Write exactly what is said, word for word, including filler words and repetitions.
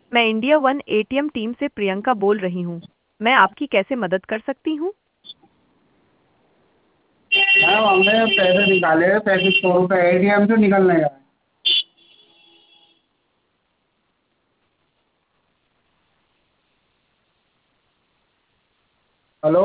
मैं India one ATM team से प्रियंका बोल रही हूँ। मैं आपकी कैसे मदद कर सकती हूँ? मैम हमने पैसे निकाले हैं, पैंतीस सौ रुपये ए टी एम से निकलने का है। हेलो।